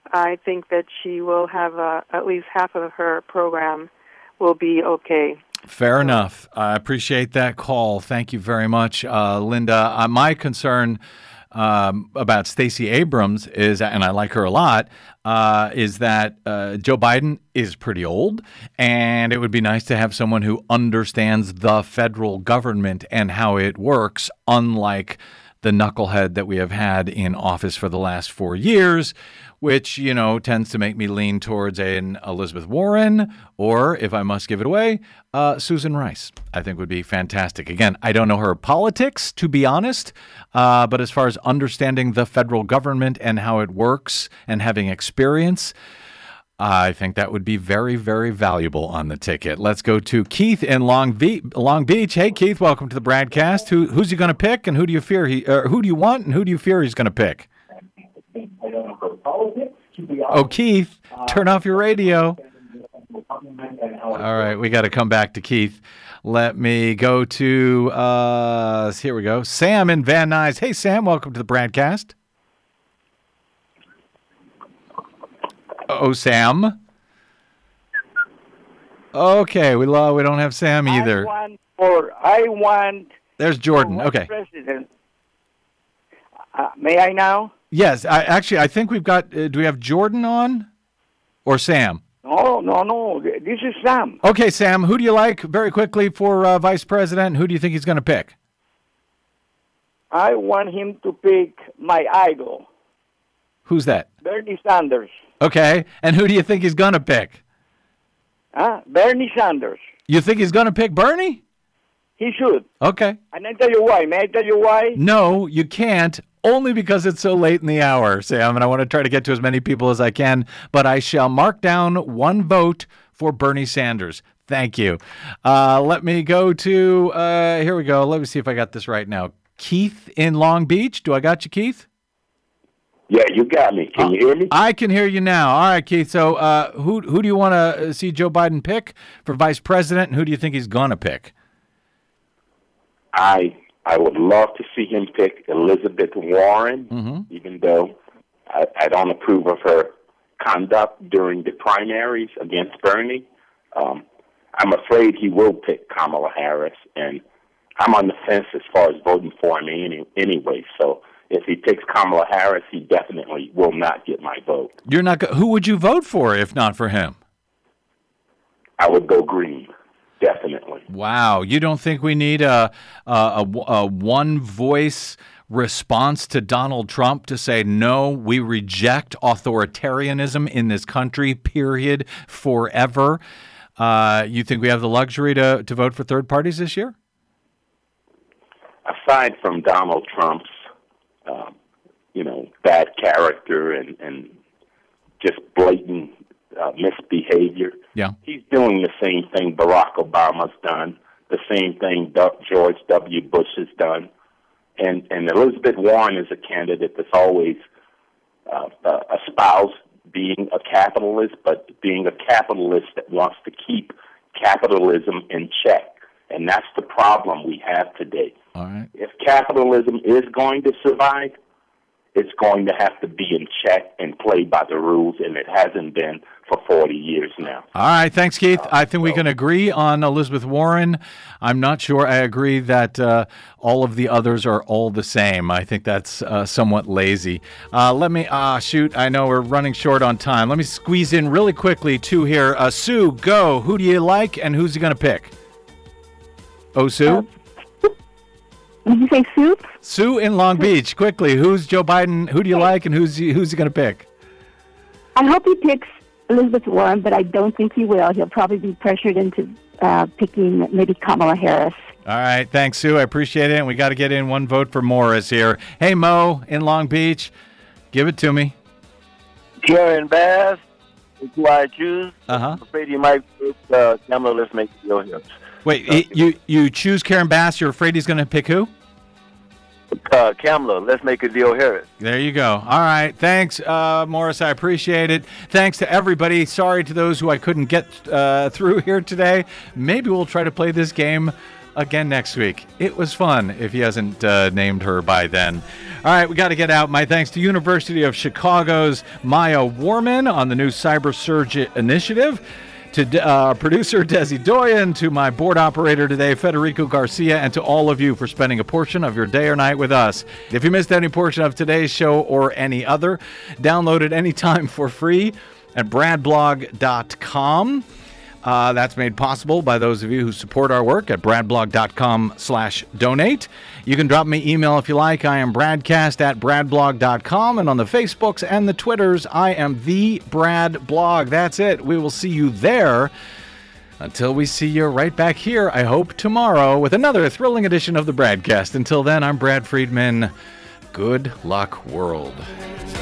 S9: I think that she will have uh, at least half of her program will be okay.
S2: Fair enough. I appreciate that call. Thank you very much, uh, Linda. Uh, my concern um, about Stacey Abrams is, and I like her a lot, uh, is that uh, Joe Biden is pretty old, and it would be nice to have someone who understands the federal government and how it works, unlike the knucklehead that we have had in office for the last four years, which, you know, tends to make me lean towards an Elizabeth Warren, or, if I must give it away, uh, Susan Rice, I think would be fantastic. Again, I don't know her politics, to be honest, uh, but as far as understanding the federal government and how it works and having experience, I think that would be very, very valuable on the ticket. Let's go to Keith in Long, Be- Long Beach. Hey, Keith, welcome to the Bradcast. Who, who's he going to pick, and who do you fear he? Uh, who do you want, and who do you fear he's going to pick? Oh, Keith, turn off your radio. All right, we got to come back to Keith. Let me go to, uh, here we go, Sam in Van Nuys. Hey, Sam, welcome to the Bradcast. Oh, Sam. Okay, we lo- we don't have Sam either.
S10: I want, or I want.
S2: There's Jordan. Okay.
S10: President. Uh, may I now?
S2: Yes, I, actually, I think we've got. Uh, do we have Jordan on, or Sam?
S10: No, no, no. This is Sam.
S2: Okay, Sam. Who do you like very quickly for uh, vice president? Who do you think he's going to pick?
S10: I want him to pick my idol.
S2: Who's that?
S10: Bernie Sanders.
S2: Okay, and who do you think he's going to pick?
S10: Huh? Bernie Sanders.
S2: You think he's going to pick Bernie?
S10: He should.
S2: Okay.
S10: And I tell you why. May I tell you why?
S2: No, you can't. Only because it's so late in the hour, Sam, and I want to try to get to as many people as I can, but I shall mark down one vote for Bernie Sanders. Thank you. Uh, let me go to, uh, here we go. Let me see if I got this right now. Keith in Long Beach. Do I got you, Keith?
S11: Yeah, you got me. Can you hear me?
S2: I can hear you now. All right, Keith. So uh, who who do you want to see Joe Biden pick for vice president, and who do you think he's going to pick?
S11: I I would love to see him pick Elizabeth Warren,
S2: mm-hmm.
S11: even though I, I don't approve of her conduct during the primaries against Bernie. Um, I'm afraid he will pick Kamala Harris, and I'm on the fence as far as voting for him any, anyway. So if he picks Kamala Harris, he definitely will not get my vote.
S2: You're not. Go- who would you vote for if not for him?
S11: I would go Green. Definitely.
S2: Wow. You don't think we need a, a, a, a one-voice response to Donald Trump to say, no, we reject authoritarianism in this country, period, forever? Uh, you think we have the luxury to, to vote for third parties this year?
S11: Aside from Donald Trump's, uh, you know, bad character and, and just blatant Uh, misbehavior.
S2: Yeah.
S11: He's doing the same thing Barack Obama's done, the same thing George W. Bush has done. And, and Elizabeth Warren is a candidate that's always uh, uh, espoused being a capitalist, but being a capitalist that wants to keep capitalism in check. And that's the problem we have today.
S2: All right.
S11: If capitalism is going to survive, it's going to have to be in check and play by the rules, and it hasn't been for forty years now.
S2: All right, thanks, Keith. I think we can agree on Elizabeth Warren. I'm not sure I agree that uh, all of the others are all the same. I think that's uh, somewhat lazy. Uh, let me, ah, uh, shoot, I know we're running short on time. Let me squeeze in really quickly, two here. Uh, Sue, go. Who do you like, and who's he going to pick? Oh, Sue?
S12: Uh, did you say Sue?
S2: Sue in Long Beach, quickly. Who's Joe Biden? Who do you like, and who's he, who's he going to pick?
S12: I hope he picks Elizabeth Warren, but I don't think he will. He'll probably be pressured into uh, picking maybe Kamala Harris.
S2: All right. Thanks, Sue. I appreciate it. And we got to get in one vote for Morris here. Hey, Mo in Long Beach, give it to me.
S13: Karen Bass is who I choose.
S2: Uh-huh.
S13: I'm afraid you might pick uh, Kamala. Let's make it your hips.
S2: Wait, uh, you, you choose Karen Bass. You're afraid he's going to pick who?
S13: Uh, Kamala, let's make a deal here.
S2: There you go. All right. Thanks, uh, Morris. I appreciate it. Thanks to everybody. Sorry to those who I couldn't get uh, through here today. Maybe we'll try to play this game again next week. It was fun if he hasn't uh, named her by then. All right, we got to get out. My thanks to University of Chicago's Maya Warman on the new Cyber Surge Initiative. To uh, producer Desi Doyen, to my board operator today, Federico Garcia, and to all of you for spending a portion of your day or night with us. If you missed any portion of today's show or any other, download it anytime for free at brad blog dot com. Uh, that's made possible by those of you who support our work at brad blog dot com slash donate. You can drop me email if you like. I am bradcast at brad blog dot com. And on the Facebooks and the Twitters, I am the Brad Blog. That's it. We will see you there. Until we see you right back here, I hope, tomorrow with another thrilling edition of the Bradcast. Until then, I'm Brad Friedman. Good luck, world.